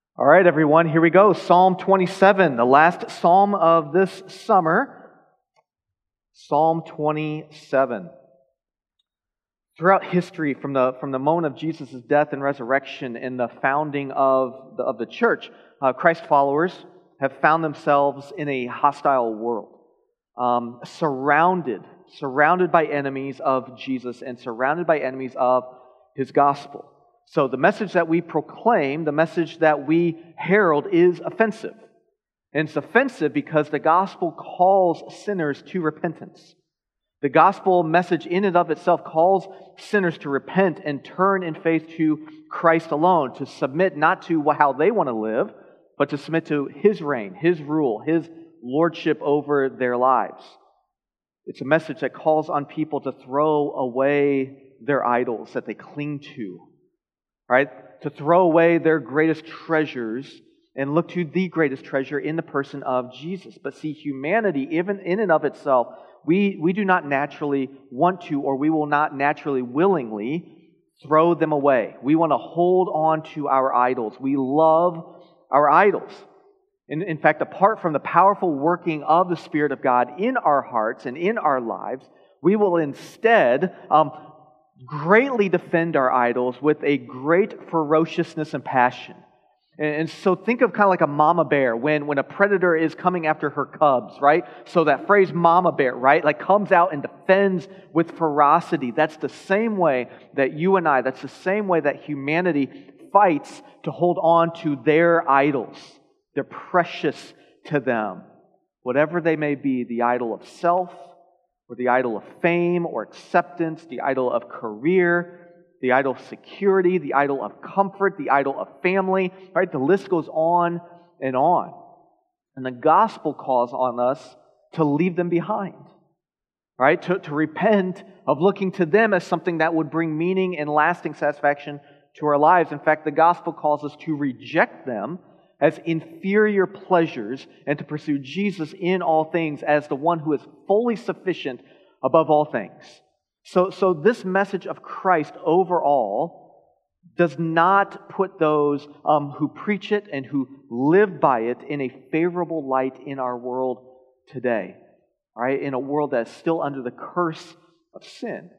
All right, everyone, here we go. Psalm 27, the last psalm of this summer. Psalm 27. Throughout history, from the moment of Jesus' death and resurrection and the founding of the church, Christ followers have found themselves in a hostile world, surrounded by enemies of Jesus and surrounded by enemies of His gospel. So the message that we proclaim, the message that we herald is offensive. And it's offensive because the gospel calls sinners to repentance. The gospel message in and of itself calls sinners to repent and turn in faith to Christ alone, to submit not to how they want to live, but to submit to His reign, His rule, His lordship over their lives. It's a message that calls on people to throw away their idols that they cling to, right? To throw away their greatest treasures and look to the greatest treasure in the person of Jesus. But see, humanity, even in and of itself, we do not naturally want to, or we will not naturally willingly throw them away. We want to hold on to our idols. We love our idols. In fact, apart from the powerful working of the Spirit of God in our hearts and in our lives, we will instead greatly defend our idols with a great ferociousness and passion. And so think of kind of like a mama bear when a predator is coming after her cubs, right? So that phrase mama bear, right? Like comes out and defends with ferocity. That's the same way that you and I, that's the same way that humanity fights to hold on to their idols. They're precious to them. Whatever they may be, the idol of self, or the idol of fame or acceptance, the idol of career, the idol of security, the idol of comfort, the idol of family, right? The list goes on and on. And the gospel calls on us to leave them behind, right? To repent of looking to them as something that would bring meaning and lasting satisfaction to our lives. In fact, the gospel calls us to reject them as inferior pleasures and to pursue Jesus in all things as the one who is fully sufficient above all things. So this message of Christ overall does not put those who preach it and who live by it in a favorable light in our world today, right? In a world that is still under the curse of sin.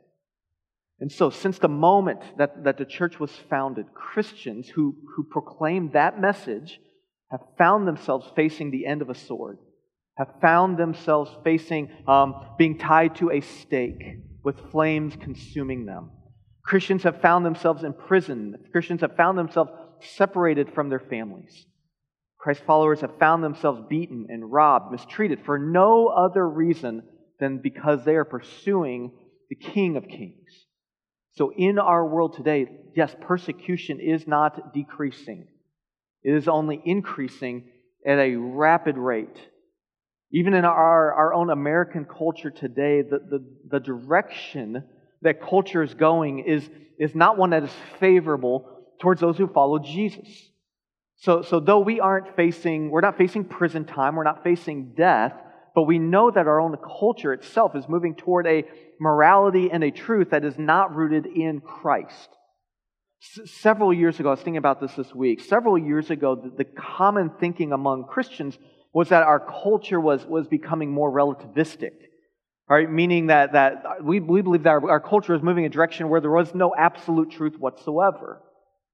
And so since the moment that the church was founded, Christians who proclaim that message have found themselves facing the end of a sword, have found themselves facing being tied to a stake with flames consuming them. Christians have found themselves in prison. Christians have found themselves separated from their families. Christ followers have found themselves beaten and robbed, mistreated for no other reason than because they are pursuing the King of Kings. So in our world today, yes, persecution is not decreasing. It is only increasing at a rapid rate. Even in our own American culture today, the direction that culture is going is not one that is favorable towards those who follow Jesus. So though we're not facing prison time, we're not facing death, but we know that our own culture itself is moving toward a morality and a truth that is not rooted in Christ. Several years ago, I was thinking about this week. Several years ago, the common thinking among Christians was that our culture was becoming more relativistic, right? Meaning that we believe that our culture is moving in a direction where there was no absolute truth whatsoever.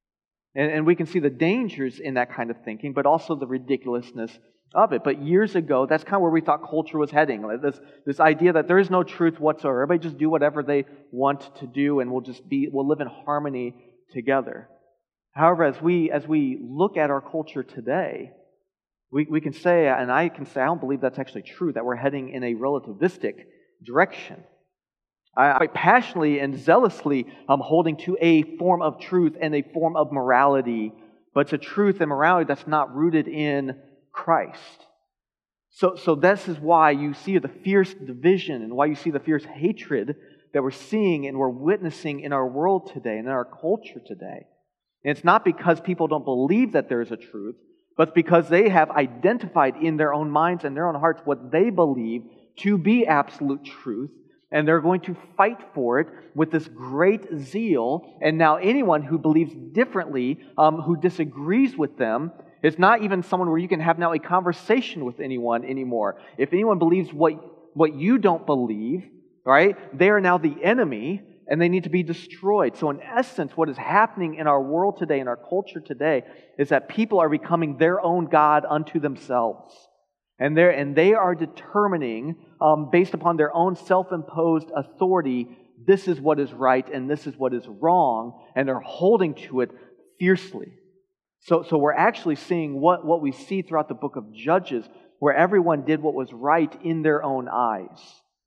And we can see the dangers in that kind of thinking, but also the ridiculousness of it. But years ago, that's kind of where we thought culture was heading. Like this idea that there is no truth whatsoever. Everybody just do whatever they want to do, and we'll live in harmony together. However, as we look at our culture today, we can say, and I can say, I don't believe that's actually true, that we're heading in a relativistic direction. I passionately and zealously am holding to a form of truth and a form of morality, but it's a truth and morality that's not rooted in Christ. So this is why you see the fierce division and why you see the fierce hatred that we're seeing and we're witnessing in our world today and in our culture today. And it's not because people don't believe that there is a truth, but because they have identified in their own minds and their own hearts what they believe to be absolute truth, and they're going to fight for it with this great zeal. And now anyone who believes differently, who disagrees with them, It's not even someone where you can have now a conversation with anyone anymore. If anyone believes what you don't believe, right, they are now the enemy and they need to be destroyed. So in essence, what is happening in our world today, in our culture today, is that people are becoming their own God unto themselves. And they are determining, based upon their own self-imposed authority, this is what is right and this is what is wrong, and they're holding to it fiercely. So we're actually seeing what we see throughout the book of Judges, where everyone did what was right in their own eyes.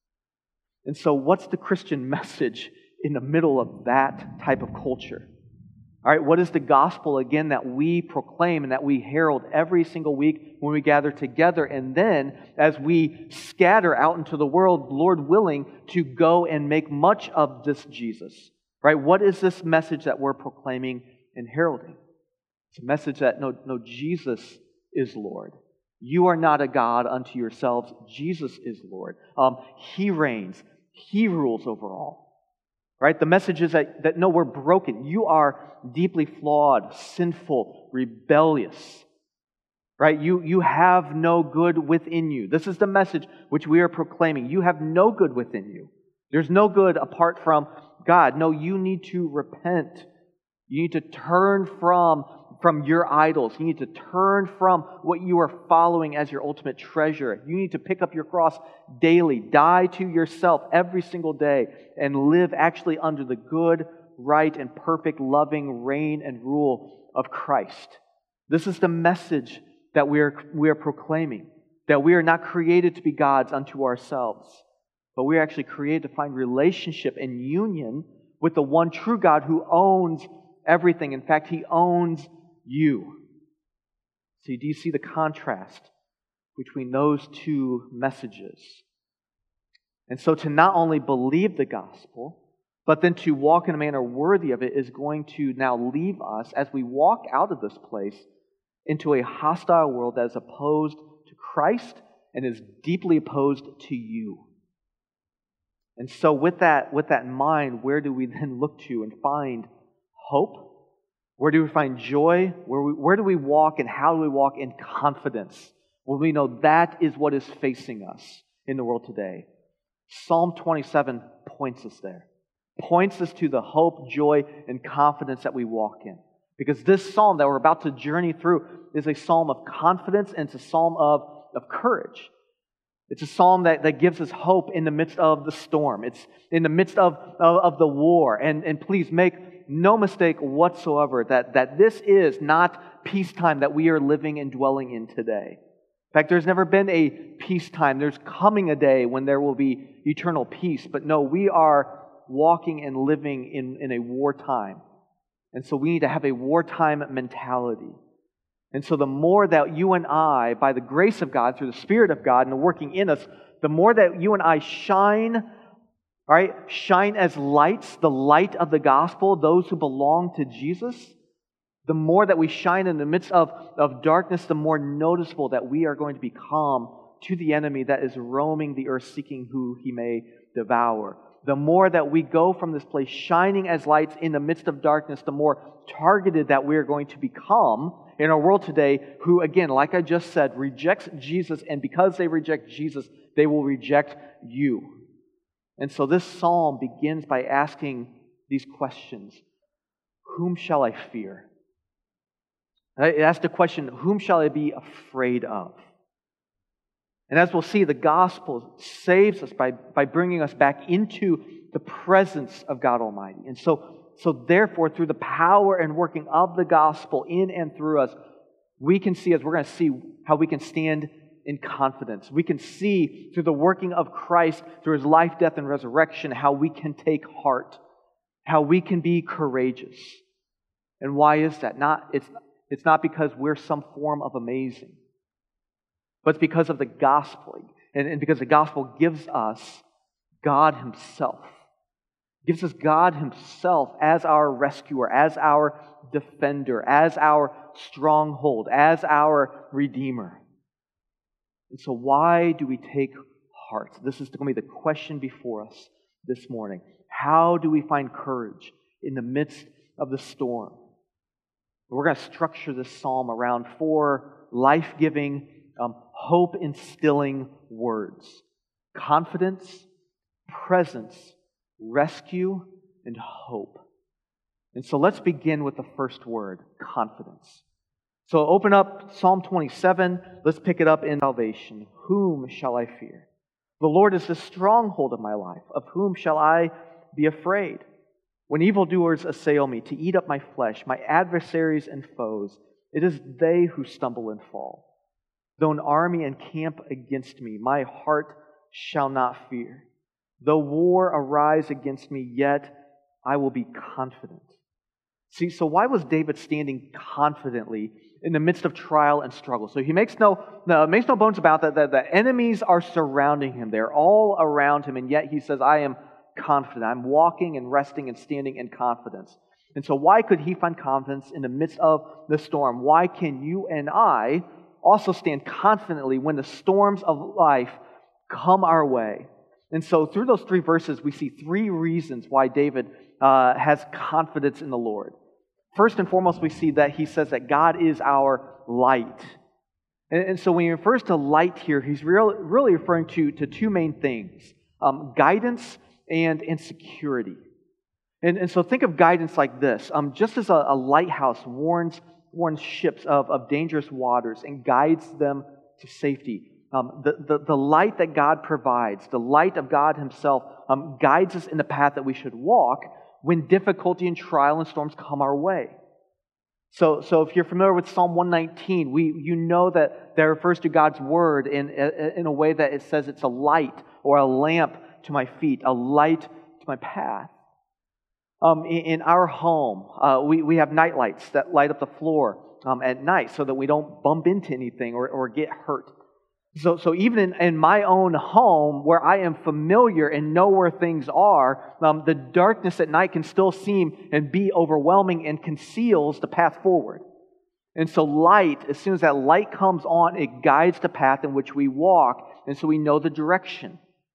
And so what's the Christian message in the middle of that type of culture? All right, what is the gospel, again, that we proclaim and that we herald every single week when we gather together, and then as we scatter out into the world, Lord willing, to go and make much of this Jesus? Right? What is this message that we're proclaiming and heralding? It's a message that, no, Jesus is Lord. You are not a God unto yourselves. Jesus is Lord. He reigns. He rules over all. Right? The message is that no, we're broken. You are deeply flawed, sinful, rebellious. Right? You have no good within you. This is the message which we are proclaiming. You have no good within you. There's no good apart from God. No, you need to repent. You need to turn from your idols. You need to turn from what you are following as your ultimate treasure. You need to pick up your cross daily, die to yourself every single day, and live actually under the good, right, and perfect, loving reign and rule of Christ. This is the message that we are proclaiming, that we are not created to be gods unto ourselves, but we are actually created to find relationship and union with the one true God who owns everything. In fact, He owns you. So do you see the contrast between those two messages? And so to not only believe the gospel, but then to walk in a manner worthy of it is going to now leave us, as we walk out of this place, into a hostile world that is opposed to Christ and is deeply opposed to you. And so with that in mind, where do we then look to and find hope? Where do we find joy? Where do we walk, and how do we walk in confidence when we know that is what is facing us in the world today? Psalm 27 points us there. Points us to the hope, joy, and confidence that we walk in. Because this psalm that we're about to journey through is a psalm of confidence, and it's a psalm of courage. It's a psalm that gives us hope in the midst of the storm. It's in the midst of the war. And please make no mistake whatsoever that this is not peacetime that we are living and dwelling in today. In fact, there's never been a peacetime. There's coming a day when there will be eternal peace. But no, we are walking and living in a wartime. And so we need to have a wartime mentality. And so the more that you and I, by the grace of God, through the Spirit of God and the working in us, the more that you and I shine, right? Shine as lights, the light of the gospel, those who belong to Jesus. The more that we shine in the midst of darkness, the more noticeable that we are going to become to the enemy that is roaming the earth seeking who he may devour. The more that we go from this place shining as lights in the midst of darkness, the more targeted that we are going to become in our world today, who, again, like I just said, rejects Jesus, and because they reject Jesus, they will reject you. And so this psalm begins by asking these questions. Whom shall I fear? It asks the question, whom shall I be afraid of? And as we'll see, the gospel saves us by bringing us back into the presence of God Almighty. And so therefore, through the power and working of the gospel in and through us, we can see, as we're going to see, how we can stand in confidence. We can see through the working of Christ, through His life, death, and resurrection, how we can take heart, how we can be courageous. And why is that? It's not because we're some form of amazing, but it's because of the gospel. And because the gospel gives us God Himself. Gives us God Himself as our rescuer, as our defender, as our stronghold, as our redeemer. And so why do we take heart? This is going to be the question before us this morning. How do we find courage in the midst of the storm? We're going to structure this psalm around 4 life-giving, hope-instilling words: confidence, presence, rescue, and hope. And so let's begin with the first word, confidence. So open up Psalm 27. Let's pick it up in salvation. Whom shall I fear? The Lord is the stronghold of my life. Of whom shall I be afraid? When evildoers assail me to eat up my flesh, my adversaries and foes, it is they who stumble and fall. Though an army encamp against me, my heart shall not fear. Though war arise against me, yet I will be confident. See, so why was David standing confidently in the midst of trial and struggle? So he makes no bones about that the enemies are surrounding him. They're all around him, and yet he says, I am confident. I'm walking and resting and standing in confidence. And so why could he find confidence in the midst of the storm? Why can you and I also stand confidently when the storms of life come our way? And so through those 3 verses, we see 3 reasons why David has confidence in the Lord. First and foremost, we see that he says that God is our light. And so when he refers to light here, he's really referring to 2 main things: guidance and security. And so think of guidance like this. Just as a lighthouse warns ships of dangerous waters and guides them to safety, the light that God provides, the light of God Himself, guides us in the path that we should walk when difficulty and trial and storms come our way. So if you're familiar with Psalm 119, you know that refers to God's Word in a way that it says it's a light or a lamp to my feet, a light to my path. In our home, we have night lights that light up the floor at night so that we don't bump into anything or get hurt. So even in my own home, where I am familiar and know where things are, the darkness at night can still seem and be overwhelming and conceals the path forward. And so light, as soon as that light comes on, it guides the path in which we walk, and so we know the direction.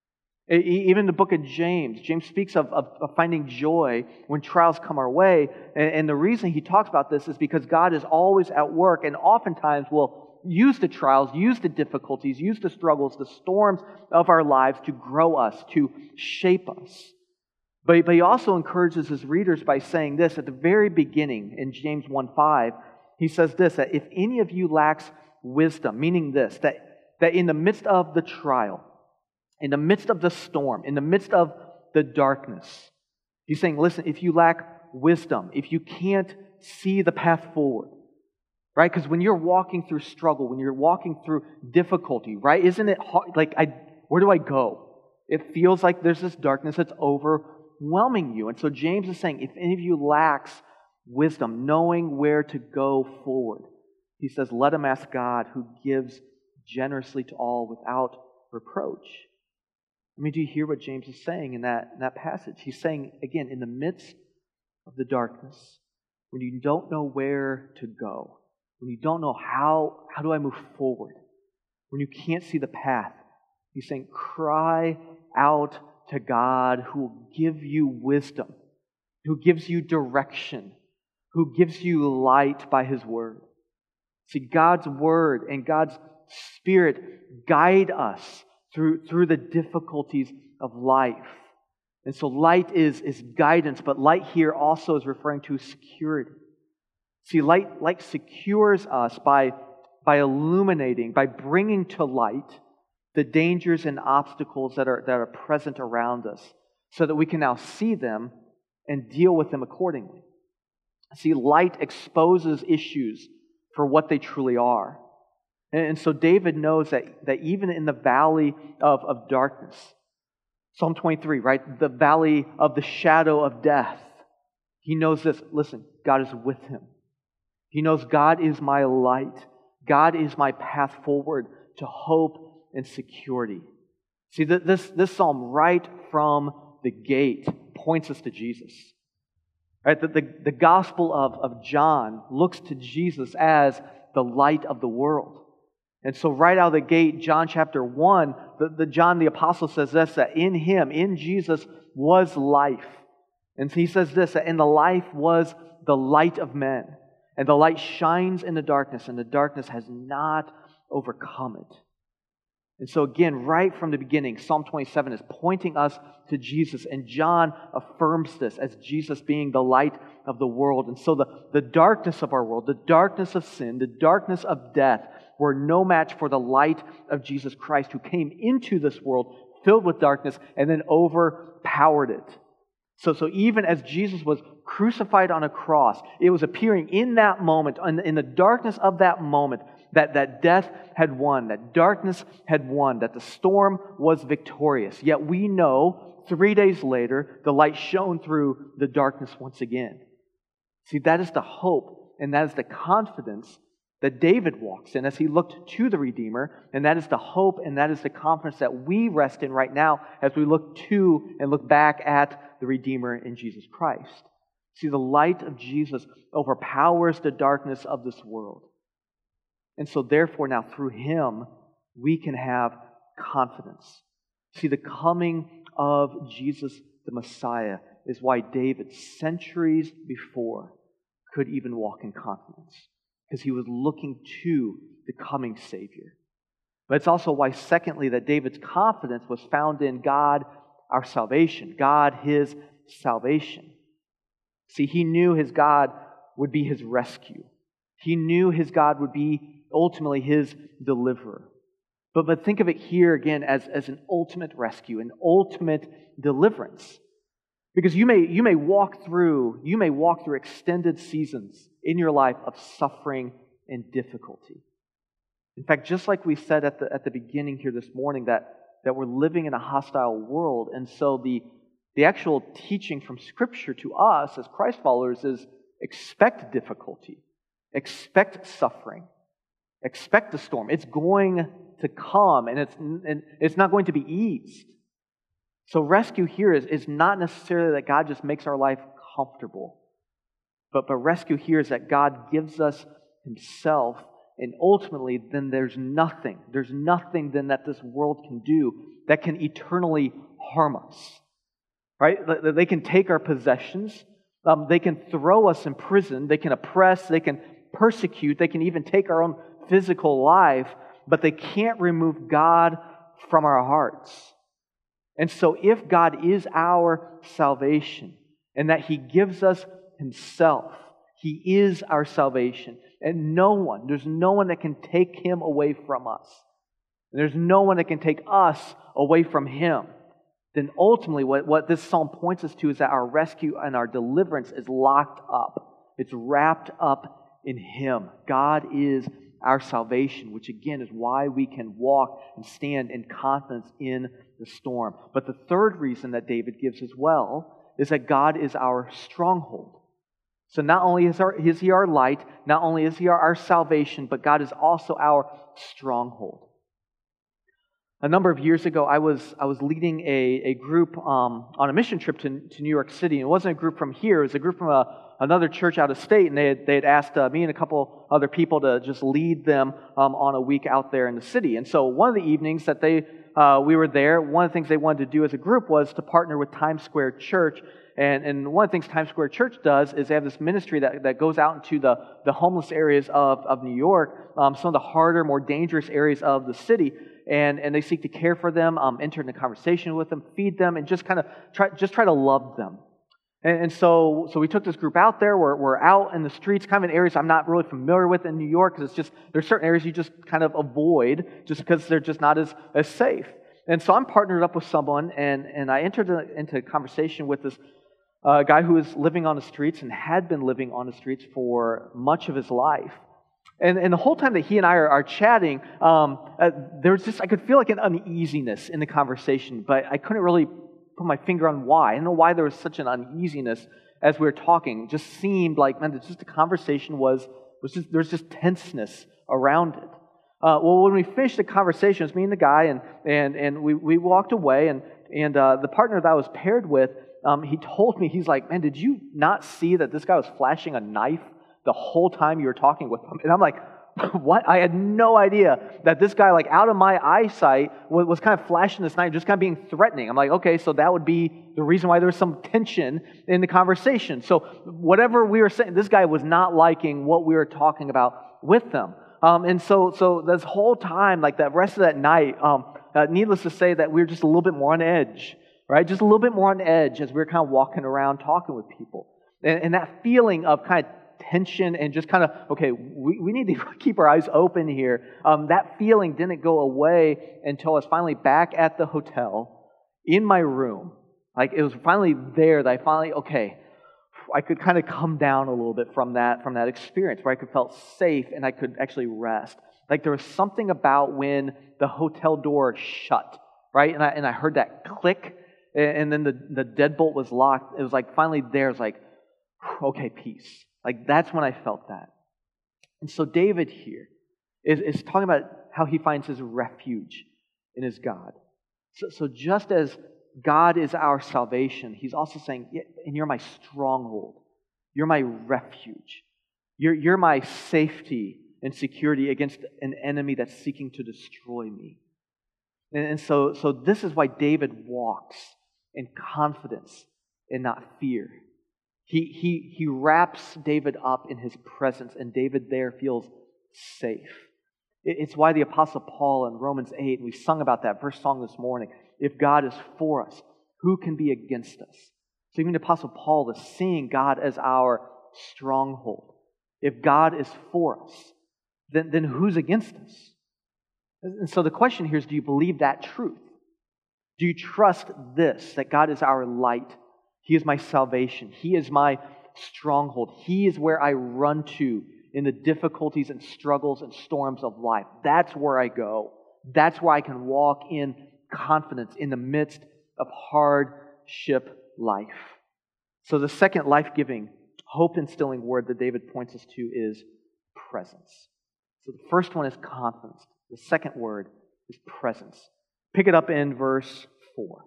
Even in the book of James speaks of finding joy when trials come our way, and the reason he talks about this is because God is always at work, and oftentimes will use the trials, use the difficulties, use the struggles, the storms of our lives to grow us, to shape us. But he also encourages his readers by saying this at the very beginning in James 1:5. He says this, that if any of you lacks wisdom, meaning this, that in the midst of the trial, in the midst of the storm, in the midst of the darkness, he's saying, listen, if you lack wisdom, if you can't see the path forward, right? Because when you're walking through struggle, when you're walking through difficulty, right? Isn't it hard? Where do I go? It feels like there's this darkness that's overwhelming you. And so James is saying, if any of you lacks wisdom, knowing where to go forward, he says, let him ask God, who gives generously to all without reproach. I mean, do you hear what James is saying in that passage? He's saying, again, in the midst of the darkness, when you don't know where to go, when you don't know how do I move forward, when you can't see the path, he's saying, cry out to God who will give you wisdom, who gives you direction, who gives you light by His Word. See, God's Word and God's Spirit guide us through the difficulties of life. And so light is guidance, but light here also is referring to security. See, light secures us by illuminating, by bringing to light the dangers and obstacles that are present around us, so that we can now see them and deal with them accordingly. See, light exposes issues for what they truly are. And so David knows that even in the valley of darkness, Psalm 23, right, the valley of the shadow of death, he knows this. Listen, God is with him. He knows God is my light. God is my path forward to hope and security. See, this psalm right from the gate points us to Jesus. Right? The Gospel of John looks to Jesus as the light of the world. And so right out of the gate, John chapter 1, John the Apostle says this, that in Him, in Jesus, was life. And he says this, that in the life was the light of men. And the light shines in the darkness, and the darkness has not overcome it. And so again, right from the beginning, Psalm 27 is pointing us to Jesus, and John affirms this as Jesus being the light of the world. And so the darkness of our world, the darkness of sin, the darkness of death were no match for the light of Jesus Christ, who came into this world filled with darkness and then overpowered it. So even as Jesus was crucified on a cross, it was appearing in that moment, in the darkness of that moment, that death had won, that darkness had won, that the storm was victorious. Yet we know 3 days later, the light shone through the darkness once again. See, that is the hope and that is the confidence that David walks in as he looked to the Redeemer, and that is the hope and that is the confidence that we rest in right now as we look to and look back at the Redeemer in Jesus Christ. See, the light of Jesus overpowers the darkness of this world. And so therefore now through Him, we can have confidence. See, the coming of Jesus the Messiah is why David, centuries before, could even walk in confidence. Because he was looking to the coming Savior. But it's also why, secondly, that David's confidence was found in God, our salvation. God, His salvation. See, he knew his God would be his rescue. He knew his God would be ultimately his deliverer. But think of it here again as an ultimate rescue, an ultimate deliverance. Because you may walk through extended seasons in your life of suffering and difficulty. In fact, just like we said at the beginning here this morning, that we're living in a hostile world, and so the actual teaching from Scripture to us as Christ followers is expect difficulty, expect suffering, expect the storm. It's going to come, and it's not going to be eased. So rescue here is not necessarily that God just makes our life comfortable, but rescue here is that God gives us Himself, and ultimately then there's nothing then that this world can do that can eternally harm us. Right? They can take our possessions, they can throw us in prison, they can oppress, they can persecute, they can even take our own physical life, but they can't remove God from our hearts. And so if God is our salvation, and that He gives us Himself, He is our salvation, and there's no one that can take Him away from us. And there's no one that can take us away from Him. Then ultimately what this psalm points us to is that our rescue and our deliverance is locked up. It's wrapped up in Him. God is our salvation, which again is why we can walk and stand in confidence in the storm. But the third reason that David gives as well is that God is our stronghold. So not only is He our light, not only is He our salvation, but God is also our stronghold. A number of years ago, I was leading a group on a mission trip to New York City. It wasn't a group from here; it was a group from another church out of state, and they had asked me and a couple other people to just lead them on a week out there in the city. And so one of the evenings that we were there, one of the things they wanted to do as a group was to partner with Times Square Church. And one of the things Times Square Church does is they have this ministry that goes out into the homeless areas of New York, some of the harder, more dangerous areas of the city. And they seek to care for them, enter into conversation with them, feed them, and just kind of try to love them. And so we took this group out there. We're out in the streets, kind of in areas I'm not really familiar with in New York, because there's certain areas you just kind of avoid just because they're just not as safe. And so I'm partnered up with someone, and I entered into a conversation with this guy who was living on the streets and had been living on the streets for much of his life. And the whole time that he and I are chatting, there's I could feel like an uneasiness in the conversation, but I couldn't really put my finger on why. I don't know why there was such an uneasiness as we were talking. It just seemed like, man, the conversation there's just tenseness around it. Well, when we finished the conversation, it was me and the guy, and we walked away, and the partner that I was paired with, he told me, he's like, man, did you not see that this guy was flashing a knife the whole time you were talking with him? And I'm like, What? I had no idea that this guy, like out of my eyesight, was kind of flashing this knife, just kind of being threatening. I'm like, okay, so that would be the reason why there was some tension in the conversation. So whatever we were saying, this guy was not liking what we were talking about with them. And so this whole time, like that rest of that night, needless to say that we were just a little bit more on edge, right? Just a little bit more on edge as we were kind of walking around talking with people. And that feeling of kind of tension and just kind of, okay, we need to keep our eyes open here. That feeling didn't go away until I was finally back at the hotel in my room. Like it was finally there that I finally, okay, I could kind of come down a little bit from that experience where I could felt safe and I could actually rest. Like there was something about when the hotel door shut, right? And I heard that click, and then the deadbolt was locked. It was like finally there. It's like, okay, peace. Like that's when I felt that. And so David here is talking about how he finds his refuge in his God. So just as God is our salvation, he's also saying, yeah, and you're my stronghold. You're my refuge. You're my safety and security against an enemy that's seeking to destroy me. And so this is why David walks in confidence and not fear. He wraps David up in his presence, and David there feels safe. It's why the Apostle Paul in Romans 8, and we sung about that first song this morning, if God is for us, who can be against us? So even the Apostle Paul is seeing God as our stronghold. If God is for us, then who's against us? And so the question here is, do you believe that truth? Do you trust this, that God is our light? He is my salvation. He is my stronghold. He is where I run to in the difficulties and struggles and storms of life. That's where I go. That's where I can walk in confidence in the midst of hardship life. So the second life-giving, hope-instilling word that David points us to is presence. So the first one is confidence. The second word is presence. Pick it up in verse 4.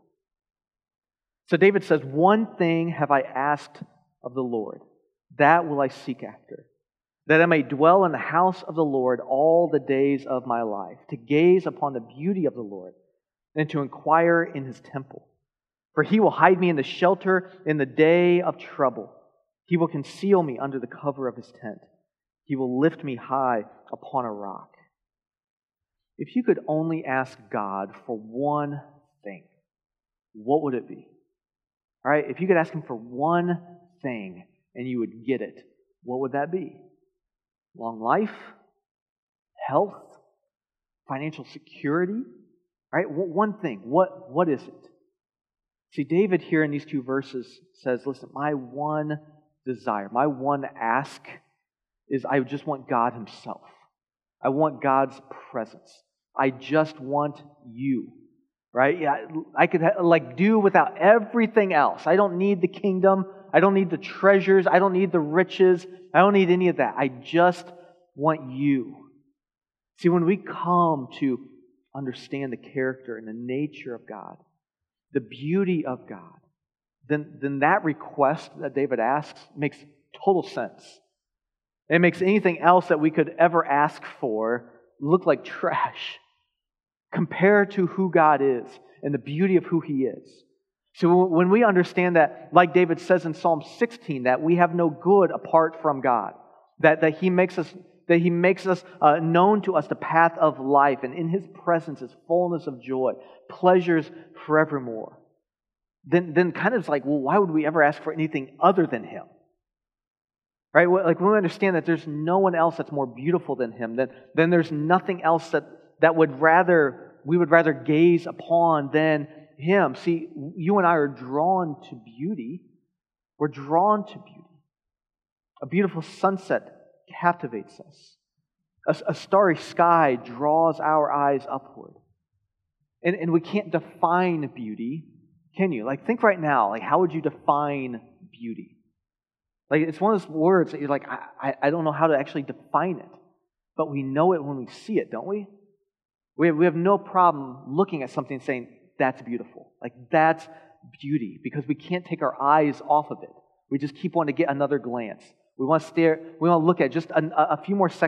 So David says, "One thing have I asked of the Lord, that will I seek after, that I may dwell in the house of the Lord all the days of my life, to gaze upon the beauty of the Lord, and to inquire in His temple. For He will hide me in the shelter in the day of trouble. He will conceal me under the cover of His tent. He will lift me high upon a rock." If you could only ask God for one thing, what would it be? All right, if you could ask Him for one thing and you would get it, what would that be? Long life? Health? Financial security? All right, one thing. What is it? See, David here in these two verses says, listen, my one desire, my one ask is I just want God Himself. I want God's presence. I just want you. Right? Yeah, I could do without everything else. I don't need the kingdom. I don't need the treasures. I don't need the riches. I don't need any of that. I just want you. See, when we come to understand the character and the nature of God, the beauty of God, then that request that David asks makes total sense. It makes anything else that we could ever ask for look like trash compared to who God is and the beauty of who He is. So when we understand that, like David says in Psalm 16, that we have no good apart from God, that He makes us known to us the path of life, and in His presence is fullness of joy, pleasures forevermore. Then kind of like, well, why would we ever ask for anything other than Him? Right? Like when we understand that there's no one else that's more beautiful than Him, then there's nothing else that we would rather gaze upon than Him. See, you and I are drawn to beauty. We're drawn to beauty. A beautiful sunset captivates us. A starry sky draws our eyes upward. And we can't define beauty, can you? Like, think right now, like, how would you define beauty? Like, it's one of those words that you're like, I don't know how to actually define it. But we know it when we see it, don't we? We have no problem looking at something and saying, that's beautiful. Like, that's beauty. Because we can't take our eyes off of it. We just keep wanting to get another glance. We want to stare. We want to look at just a few more seconds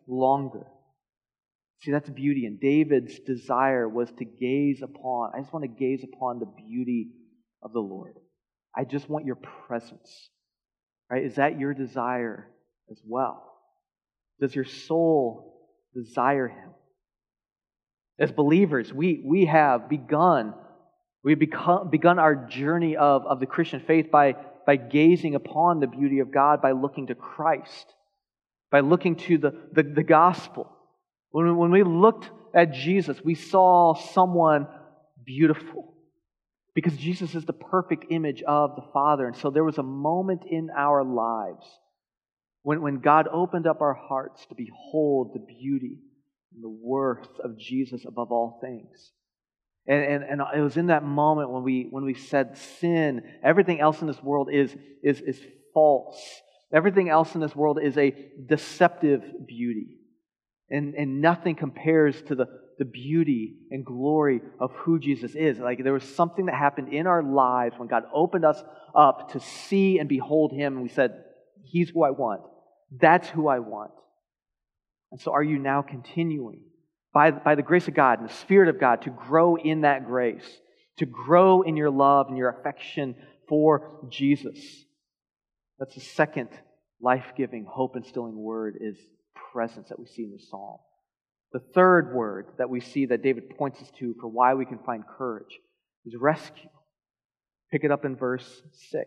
longer. See, that's beauty. And David's desire was to gaze upon, I just want to gaze upon the beauty of the Lord. I just want your presence. Right? Is that your desire as well? Does your soul desire Him? As believers, we've begun our journey of the Christian faith by gazing upon the beauty of God, by looking to Christ, by looking to the gospel. When we looked at Jesus, we saw someone beautiful because Jesus is the perfect image of the Father. And so there was a moment in our lives when God opened up our hearts to behold the beauty and the worth of Jesus above all things. And it was in that moment when we said sin, everything else in this world is false. Everything else in this world is a deceptive beauty. And nothing compares to the beauty and glory of who Jesus is. Like there was something that happened in our lives when God opened us up to see and behold Him, and we said, He's who I want. That's who I want. And so are you now continuing by the grace of God and the Spirit of God to grow in that grace, to grow in your love and your affection for Jesus? That's the second life-giving, hope-instilling word is presence that we see in the psalm. The third word that we see that David points us to for why we can find courage is rescue. Pick it up in verse 6.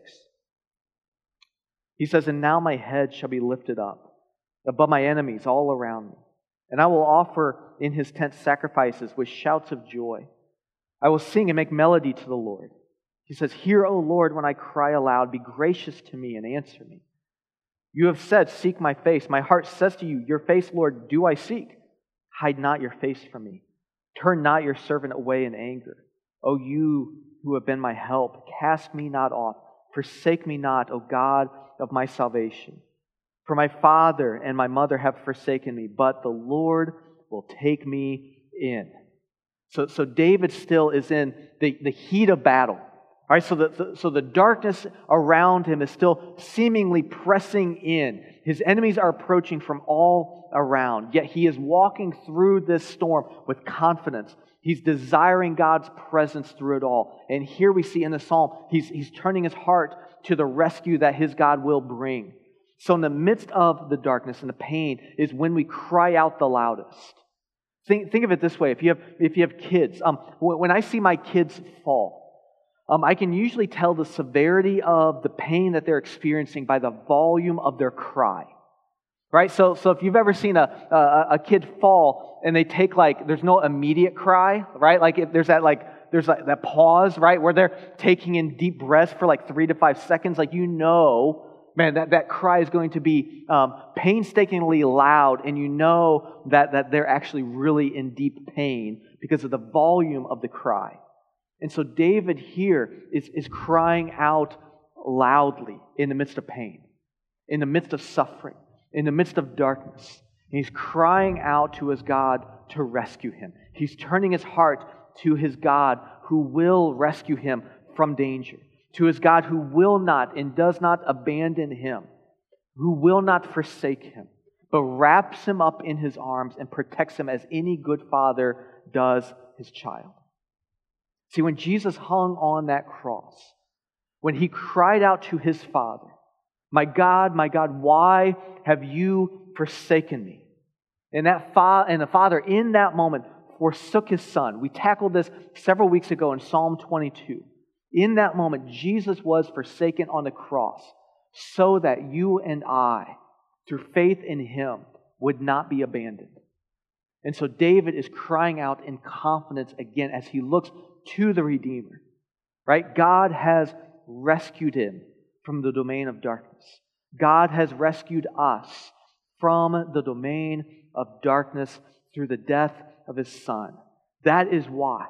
He says, "And now my head shall be lifted up above my enemies all around me, and I will offer in His tent sacrifices with shouts of joy. I will sing and make melody to the Lord." He says, "Hear, O Lord, when I cry aloud. Be gracious to me and answer me. You have said, 'Seek my face.' My heart says to you, 'Your face, Lord, do I seek.' Hide not your face from me. Turn not your servant away in anger. O you who have been my help, cast me not off. Forsake me not, O God of my salvation. For my father and my mother have forsaken me, but the Lord will take me in." So David still is in the heat of battle. All right, so the darkness around him is still seemingly pressing in. His enemies are approaching from all around, yet he is walking through this storm with confidence. He's desiring God's presence through it all. And here we see in the psalm, he's turning his heart to the rescue that his God will bring. So in the midst of the darkness and the pain is when we cry out the loudest. Think of it this way: if you have kids, when I see my kids fall, I can usually tell the severity of the pain that they're experiencing by the volume of their cry. Right? So if you've ever seen a kid fall and they take there's no immediate cry, right? There's that pause, right, where they're taking in deep breaths for 3 to 5 seconds, man, that cry is going to be painstakingly loud, and you know that they're actually really in deep pain because of the volume of the cry. And so David here is crying out loudly in the midst of pain, in the midst of suffering, in the midst of darkness. And he's crying out to his God to rescue him. He's turning his heart to his God who will rescue him from danger, to his God who will not and does not abandon him, who will not forsake him, but wraps him up in his arms and protects him as any good father does his child. See, when Jesus hung on that cross, when he cried out to his Father, my God, why have you forsaken me?" And the Father in that moment forsook his Son. We tackled this several weeks ago in Psalm 22. In that moment, Jesus was forsaken on the cross so that you and I, through faith in him, would not be abandoned. And so David is crying out in confidence again as he looks to the Redeemer. Right? God has rescued him from the domain of darkness. God has rescued us from the domain of darkness through the death of his Son. That is why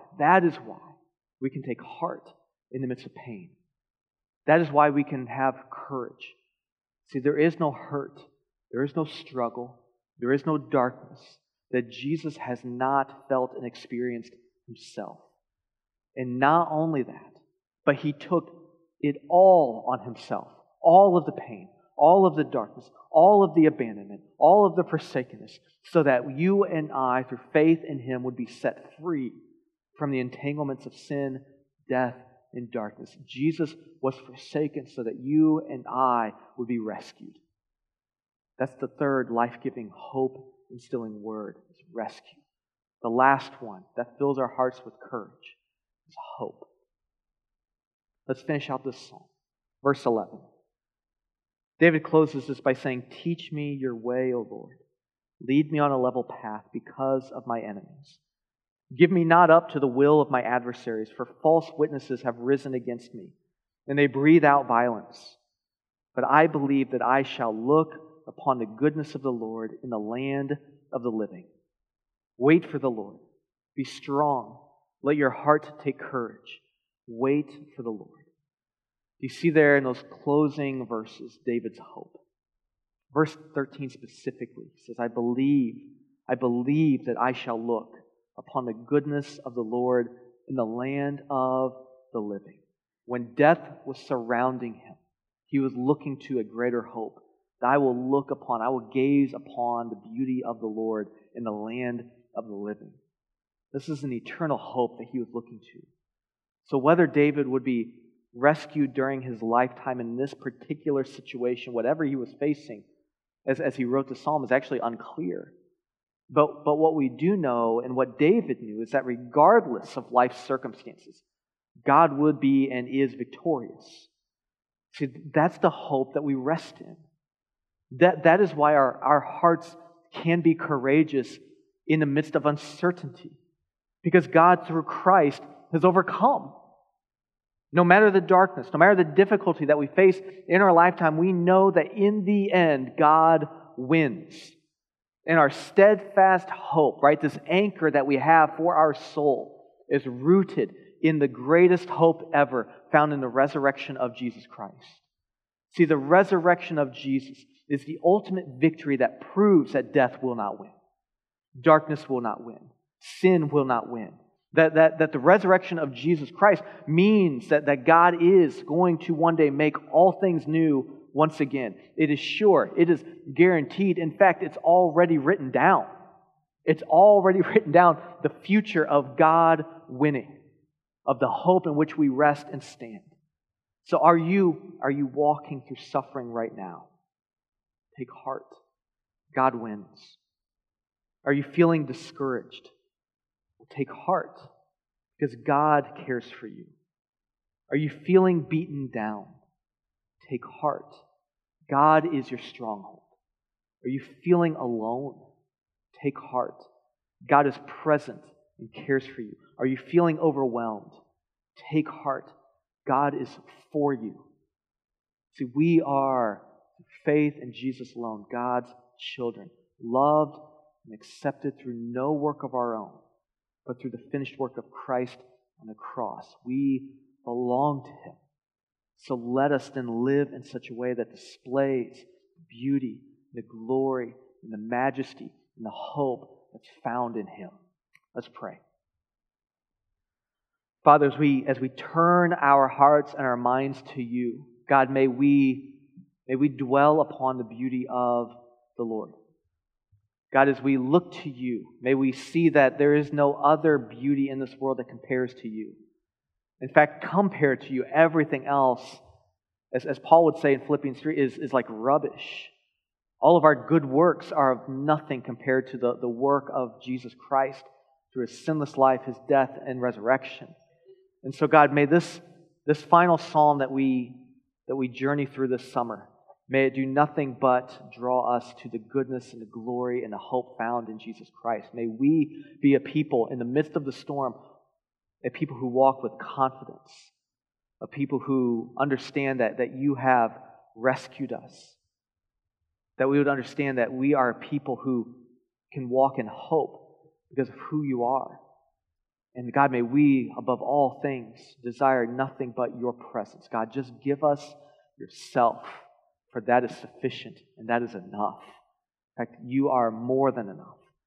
we can take heart in the midst of pain. That is why we can have courage. See, there is no hurt, there is no struggle, there is no darkness that Jesus has not felt and experienced himself. And not only that, but he took it all on himself. All of the pain, all of the darkness, all of the abandonment, all of the forsakenness, so that you and I, through faith in Him, would be set free from the entanglements of sin, death, and darkness. Jesus was forsaken so that you and I would be rescued. That's the third life-giving, hope-instilling word, is rescue. The last one that fills our hearts with courage is hope. Let's finish out this psalm. Verse 11. David closes this by saying, "Teach me your way, O Lord. Lead me on a level path because of my enemies. Give me not up to the will of my adversaries, for false witnesses have risen against me, and they breathe out violence. But I believe that I shall look upon the goodness of the Lord in the land of the living. Wait for the Lord. Be strong. Let your heart take courage. Wait for the Lord." You see there in those closing verses David's hope. Verse 13 specifically says, I believe that I shall look upon the goodness of the Lord in the land of the living. When death was surrounding him, he was looking to a greater hope. That I will gaze upon the beauty of the Lord in the land of the living. This is an eternal hope that he was looking to. So whether David would be rescued during his lifetime in this particular situation, whatever he was facing, as he wrote the psalm, is actually unclear. But what we do know, and what David knew, is that regardless of life's circumstances, God would be and is victorious. See, that's the hope that we rest in. That is why our hearts can be courageous in the midst of uncertainty. Because God, through Christ, has overcome. No matter the darkness, no matter the difficulty that we face in our lifetime, we know that in the end, God wins. And our steadfast hope, right, this anchor that we have for our soul, is rooted in the greatest hope ever found in the resurrection of Jesus Christ. See, the resurrection of Jesus is the ultimate victory that proves that death will not win. Darkness will not win. Sin will not win. That the resurrection of Jesus Christ means that God is going to one day make all things new once again. It is sure. It is guaranteed. In fact, it's already written down. It's already written down, the future of God winning, of the hope in which we rest and stand. So are you walking through suffering right now? Take heart. God wins. Are you feeling discouraged? Take heart, because God cares for you. Are you feeling beaten down? Take heart. God is your stronghold. Are you feeling alone? Take heart. God is present and cares for you. Are you feeling overwhelmed? Take heart. God is for you. See, we are, through faith in Jesus alone, God's children, loved and accepted through no work of our own, but through the finished work of Christ on the cross. We belong to Him. So let us then live in such a way that displays the beauty, the glory, and the majesty, and the hope that's found in Him. Let's pray. Father, as we turn our hearts and our minds to You, God, may we dwell upon the beauty of the Lord. God, as we look to You, may we see that there is no other beauty in this world that compares to You. In fact, compared to You, everything else, as Paul would say in Philippians 3, is like rubbish. All of our good works are of nothing compared to the work of Jesus Christ through His sinless life, His death, and resurrection. And so, God, may this final psalm that we journey through this summer, may it do nothing but draw us to the goodness and the glory and the hope found in Jesus Christ. May we be a people in the midst of the storm, a people who walk with confidence, a people who understand that You have rescued us, that we would understand that we are a people who can walk in hope because of who You are. And God, may we, above all things, desire nothing but Your presence. God, just give us Yourself, for that is sufficient and that is enough. In fact, You are more than enough.